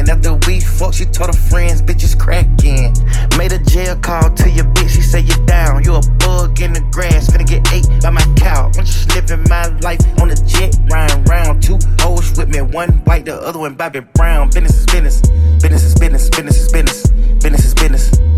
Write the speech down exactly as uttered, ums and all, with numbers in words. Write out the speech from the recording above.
And after we fucked, she told her friends, bitches crackin'. Made a jail call to your bitch, she say you down. You a bug in the grass, finna get ate by my cow. I'm just living my life on a jet, riding round. Two hoes with me, one white, the other one Bobby Brown. Business is business, business is business, business is business, business is business.